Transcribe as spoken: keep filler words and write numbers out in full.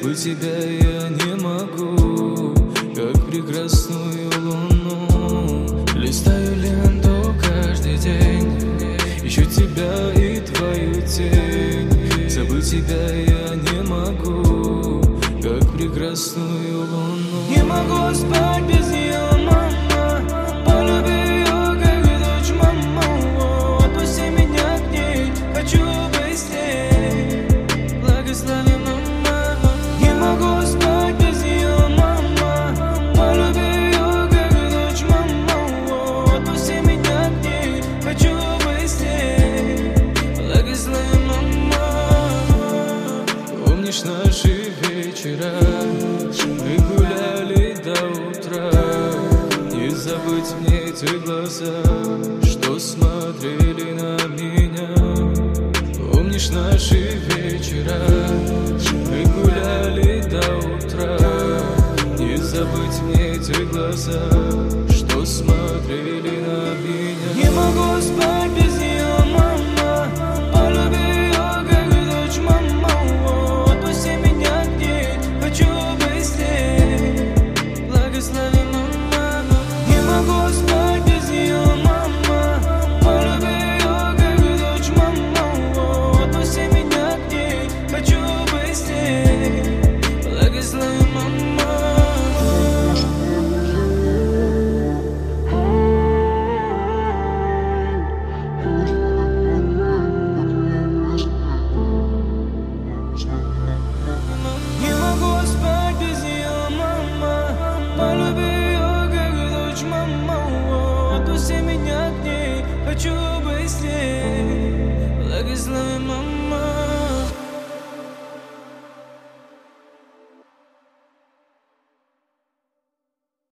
Забыть тебя я не могу, как прекрасную луну. Листаю ленту каждый день, ищу тебя и твою тень. Забыть тебя я не могу, как прекрасную луну. Не могу спать без нее, мама. Полюби ее, как дочь, мама. Отпусти меня к ней, хочу быть с ней. Благослови, мама. Не могу спать без нее, мама. Полюби ее, как дочь, мама. Отпусти меня к ней, хочу быть с ней. Благослови, мама. Помнишь наши вечера? Мы гуляли до утра. Не забыть мне эти глаза, что смотрели на меня. Помнишь наши вечера? Мы гуляли до утра. Не забыть мне эти глаза, что смотрели на меня. Не могу спать без нее, мама. Полюби ее, как дочь, мама. Отпусти меня к ней, хочу быть с ней. Благослови, мама. Не могу спать без нее, мама. Полюби ее, как дочь, мама. Отпусти меня к ней, хочу быть с ней. Благослови, мама. Не могу спать без нее, мама. Полюби ее, как дочь, мама. Отпусти меня к ней, хочу быть с ней. Благослови, мама.